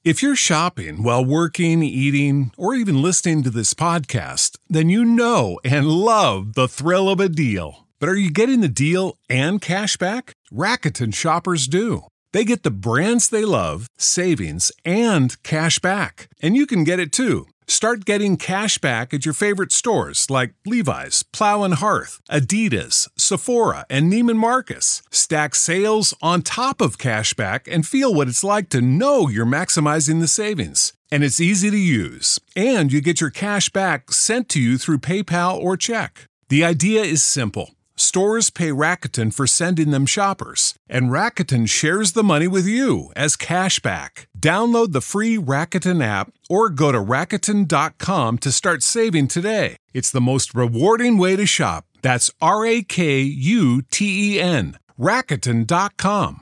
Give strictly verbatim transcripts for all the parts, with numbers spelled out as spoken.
If you're shopping while working, eating, or even listening to this podcast, then you know and love the thrill of a deal. But are you getting the deal and cash back? Rakuten shoppers do. They get the brands they love, savings, and cash back. And you can get it too. Start getting cash back at your favorite stores like Levi's, Plow and Hearth, Adidas, Sephora, and Neiman Marcus. Stack sales on top of cash back and feel what it's like to know you're maximizing the savings. And it's easy to use. And you get your cash back sent to you through PayPal or check. The idea is simple. Stores pay Rakuten for sending them shoppers, and Rakuten shares the money with you as cash back. Download the free Rakuten app or go to Rakuten dot com to start saving today. It's the most rewarding way to shop. That's R A K U T E N, Rakuten dot com.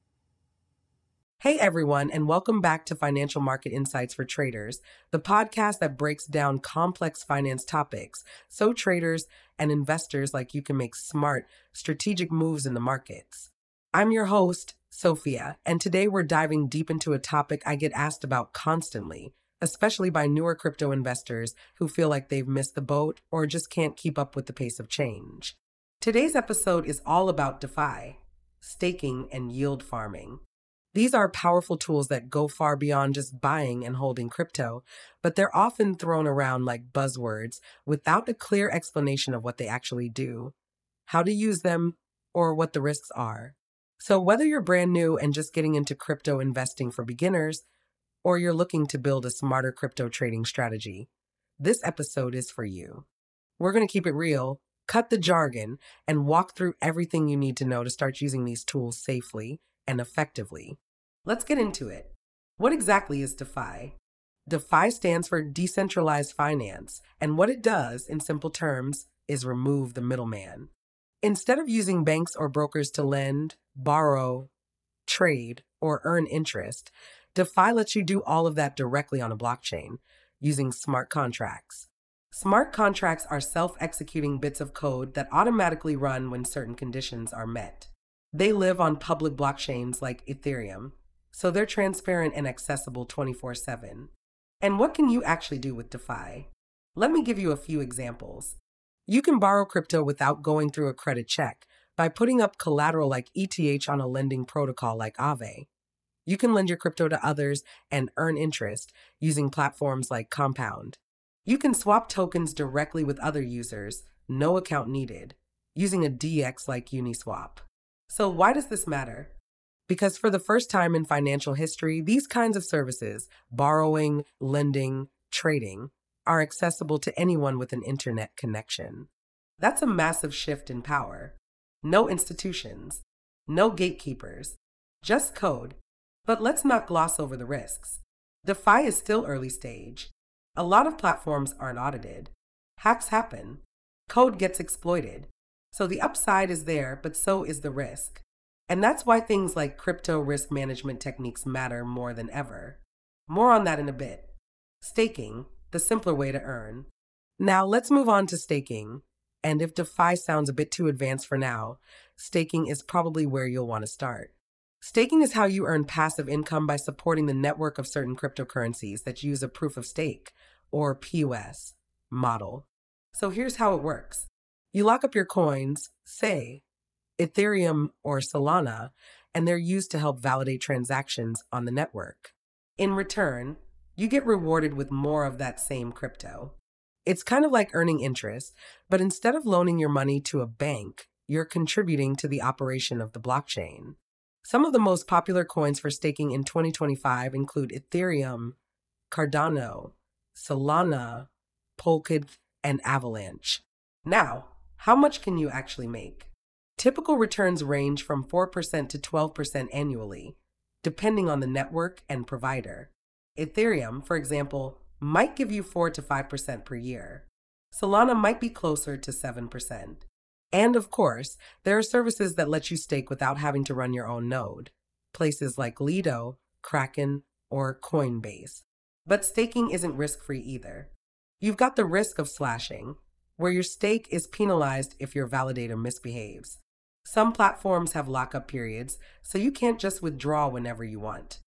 Hey everyone, and welcome back to Financial Market Insights for Traders, the podcast that breaks down complex finance topics so traders and investors like you can make smart, strategic moves in the markets. I'm your host, Sophia, and today we're diving deep into a topic I get asked about constantly, especially by newer crypto investors who feel like they've missed the boat or just can't keep up with the pace of change. Today's episode is all about DeFi, staking and yield farming. These are powerful tools that go far beyond just buying and holding crypto, but they're often thrown around like buzzwords without a clear explanation of what they actually do, how to use them, or what the risks are. So whether you're brand new and just getting into crypto investing for beginners, or you're looking to build a smarter crypto trading strategy, this episode is for you. We're going to keep it real, cut the jargon, and walk through everything you need to know to start using these tools safely and effectively. Let's get into it. What exactly is DeFi? DeFi stands for decentralized finance, and what it does, in simple terms, is remove the middleman. Instead of using banks or brokers to lend, borrow, trade, or earn interest, DeFi lets you do all of that directly on a blockchain using smart contracts. Smart contracts are self-executing bits of code that automatically run when certain conditions are met. They live on public blockchains like Ethereum, so they're transparent and accessible twenty-four seven. And what can you actually do with DeFi? Let me give you a few examples. You can borrow crypto without going through a credit check by putting up collateral like E T H on a lending protocol like Aave. You can lend your crypto to others and earn interest using platforms like Compound. You can swap tokens directly with other users, no account needed, using a D X like Uniswap. So why does this matter? Because for the first time in financial history, these kinds of services, borrowing, lending, trading, are accessible to anyone with an internet connection. That's a massive shift in power. No institutions, no gatekeepers, just code. But let's not gloss over the risks. DeFi is still early stage. A lot of platforms aren't audited. Hacks happen. Code gets exploited. So the upside is there, but so is the risk. And that's why things like crypto risk management techniques matter more than ever. More on that in a bit. Staking, the simpler way to earn. Now let's move on to staking. And if DeFi sounds a bit too advanced for now, staking is probably where you'll want to start. Staking is how you earn passive income by supporting the network of certain cryptocurrencies that use a proof of stake, or P O S, model. So here's how it works. You lock up your coins, say, Ethereum or Solana, and they're used to help validate transactions on the network. In return, you get rewarded with more of that same crypto. It's kind of like earning interest, but instead of loaning your money to a bank, you're contributing to the operation of the blockchain. Some of the most popular coins for staking in twenty twenty-five include Ethereum, Cardano, Solana, Polkadot, and Avalanche. Now, how much can you actually make? Typical returns range from four percent to twelve percent annually, depending on the network and provider. Ethereum, for example, might give you four to five percent per year. Solana might be closer to seven percent. And of course, there are services that let you stake without having to run your own node, places like Lido, Kraken, or Coinbase. But staking isn't risk-free either. You've got the risk of slashing, where your stake is penalized if your validator misbehaves. Some platforms have lockup periods, so you can't just withdraw whenever you want.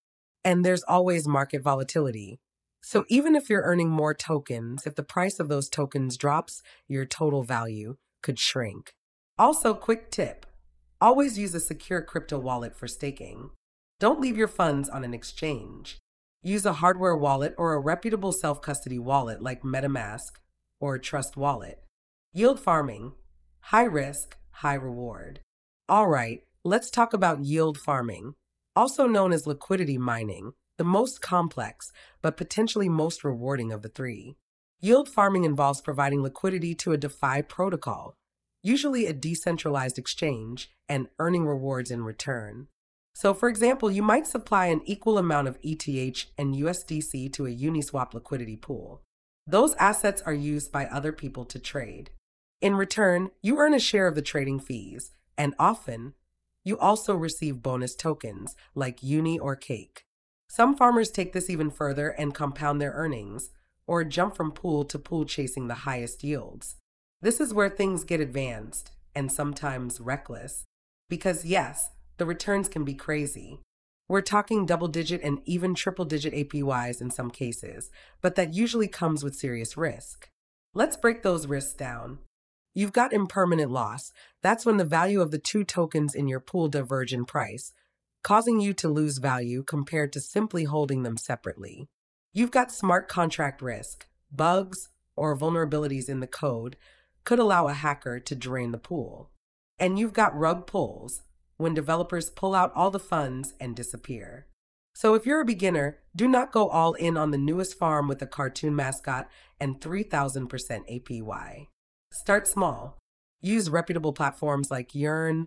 And there's always market volatility. So even if you're earning more tokens, if the price of those tokens drops, your total value could shrink. Also, quick tip: always use a secure crypto wallet for staking. Don't leave your funds on an exchange. Use a hardware wallet or a reputable self-custody wallet like MetaMask or Trust Wallet. Yield farming: high risk, high reward. All right, let's talk about yield farming, also known as liquidity mining, the most complex but potentially most rewarding of the three. Yield farming involves providing liquidity to a DeFi protocol, usually a decentralized exchange, and earning rewards in return. So, for example, you might supply an equal amount of E T H and U S D C to a Uniswap liquidity pool. Those assets are used by other people to trade. In return, you earn a share of the trading fees, and often, you also receive bonus tokens like Uni or Cake. Some farmers take this even further and compound their earnings, or jump from pool to pool chasing the highest yields. This is where things get advanced, and sometimes reckless. Because yes, the returns can be crazy. We're talking double-digit and even triple-digit A P Ys in some cases, but that usually comes with serious risk. Let's break those risks down. You've got impermanent loss. That's when the value of the two tokens in your pool diverge in price, causing you to lose value compared to simply holding them separately. You've got smart contract risk. Bugs or vulnerabilities in the code could allow a hacker to drain the pool. And you've got rug pulls, when developers pull out all the funds and disappear. So if you're a beginner, do not go all in on the newest farm with a cartoon mascot and three thousand percent A P Y. Start small. Use reputable platforms like Yearn,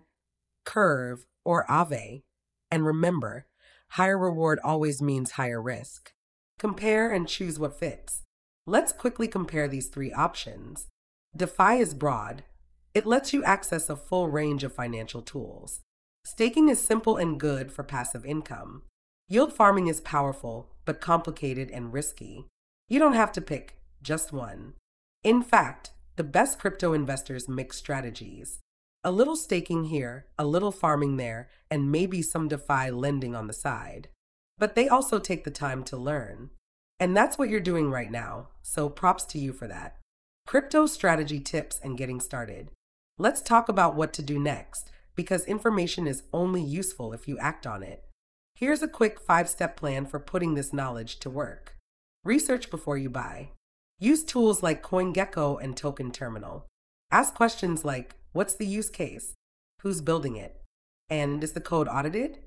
Curve, or Aave. And remember, higher reward always means higher risk. Compare and choose what fits. Let's quickly compare these three options. DeFi is broad. It lets you access a full range of financial tools. Staking is simple and good for passive income. Yield farming is powerful, but complicated and risky. You don't have to pick just one. In fact, the best crypto investors mix strategies. A little staking here, a little farming there, and maybe some DeFi lending on the side. But they also take the time to learn. And that's what you're doing right now, so props to you for that. Crypto strategy tips and getting started. Let's talk about what to do next, because information is only useful if you act on it. Here's a quick five-step plan for putting this knowledge to work. Research before you buy. Use tools like CoinGecko and Token Terminal. Ask questions like, what's the use case? Who's building it? And is the code audited?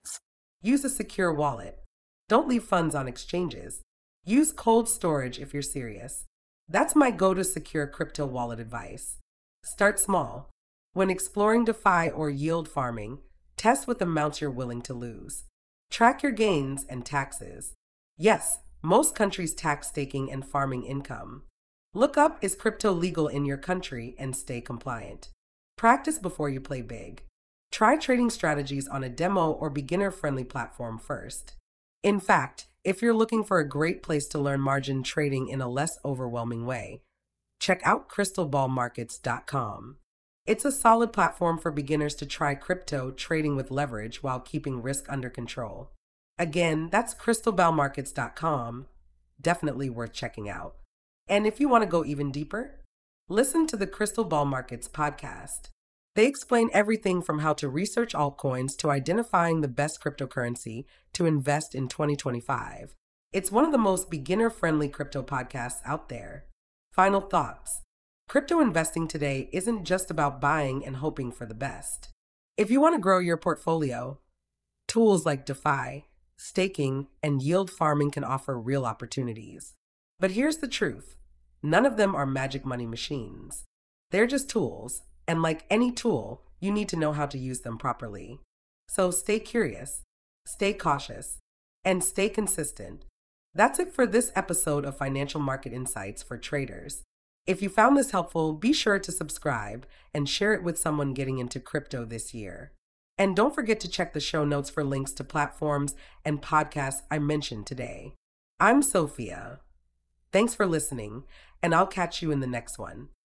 Use a secure wallet. Don't leave funds on exchanges. Use cold storage if you're serious. That's my go-to secure crypto wallet advice. Start small. When exploring DeFi or yield farming, test with amounts you're willing to lose. Track your gains and taxes. Yes, most countries tax staking and farming income. Look up, is crypto legal in your country, and stay compliant. Practice before you play big. Try trading strategies on a demo or beginner-friendly platform first. In fact, if you're looking for a great place to learn margin trading in a less overwhelming way, check out crystal ball markets dot com. It's a solid platform for beginners to try crypto trading with leverage while keeping risk under control. Again, that's crystal ball markets dot com. Definitely worth checking out. And if you want to go even deeper, listen to the Crystal Ball Markets podcast. They explain everything from how to research altcoins to identifying the best cryptocurrency to invest in twenty twenty-five. It's one of the most beginner-friendly crypto podcasts out there. Final thoughts. Crypto investing today isn't just about buying and hoping for the best. If you want to grow your portfolio, tools like DeFi, staking, and yield farming can offer real opportunities. But here's the truth. None of them are magic money machines. They're just tools, and like any tool, you need to know how to use them properly. So stay curious, stay cautious, and stay consistent. That's it for this episode of Financial Market Insights for Traders. If you found this helpful, be sure to subscribe and share it with someone getting into crypto this year. And don't forget to check the show notes for links to platforms and podcasts I mentioned today. I'm Sophia. Thanks for listening, and I'll catch you in the next one.